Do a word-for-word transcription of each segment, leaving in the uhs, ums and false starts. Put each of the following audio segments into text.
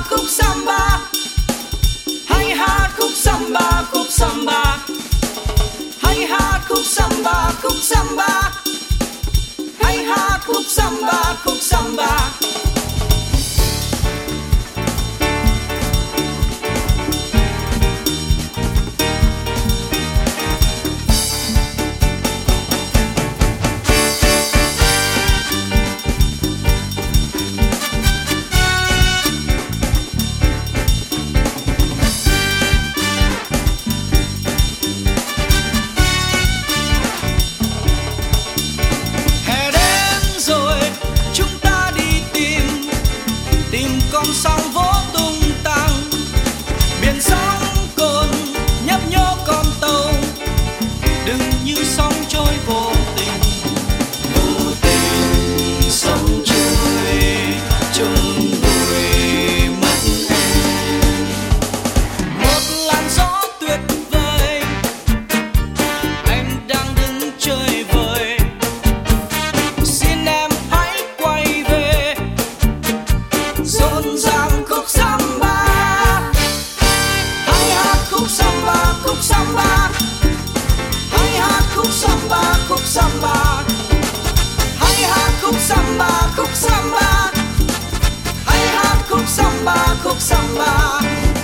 khúc samba, hay hát khúc samba, khúc samba, hay hát khúc samba, khúc samba, hay hát khúc samba, khúc samba. Con sóng vỗ tung tăng, biển sóng cồn nhấp nhô con tàu, đừng như sóng trôi vô tình, vô tình sóng trôi chung vui mất em. Một làn gió tuyệt vời, anh đang đứng chơi vời, xin em hãy quay về. Rộn ràng khúc samba, hay hát khúc samba, khúc samba, hay hát khúc samba, khúc samba, hay hát khúc samba, khúc samba, hay hát khúc samba, khúc samba.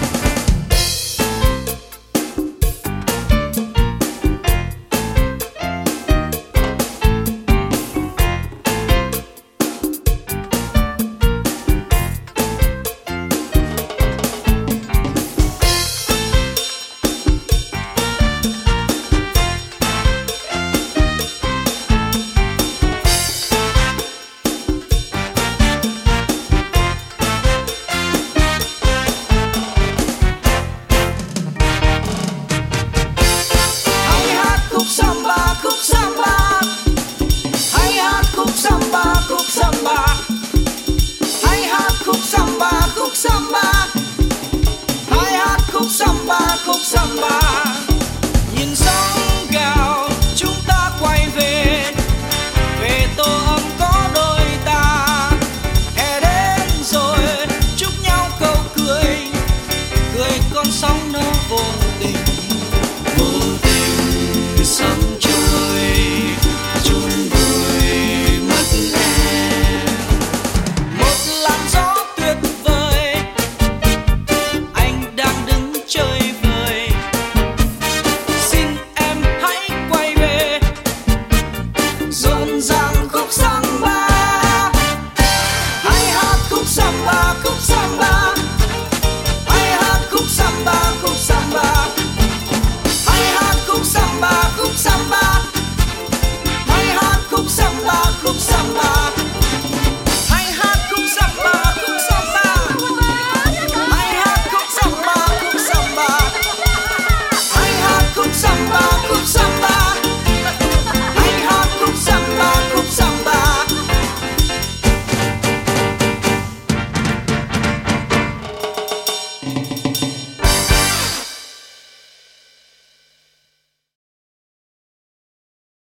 Khúc samba, khúc samba, hay hát khúc samba, khúc samba, hay hát khúc samba, khúc samba, hay hát khúc samba, khúc samba.